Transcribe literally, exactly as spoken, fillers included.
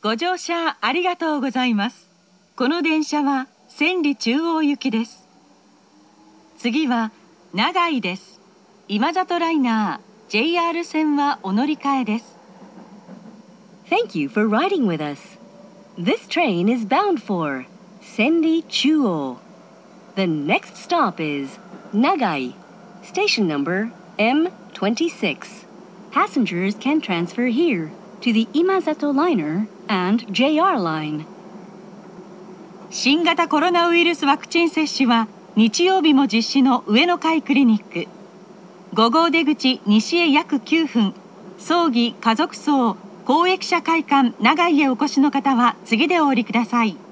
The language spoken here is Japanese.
ご乗車ありがとうございます。この電車は千里中央行きです。次は長井です。今里ライナー ジェイアール 線はお乗り換えです。 Thank you for riding with us. This train is bound for Senri Chuo. The next stop is Nagai, station number M twenty-six. Passengers can transfer here to the Imazato liner andジェイアール line. 新型コロナウイルスワクチン接種は日曜日も実施の上野会クリニック。ご号出口西へ約きゅうふん、葬儀家族葬公益社会館長井へお越しの方は次でお降りください。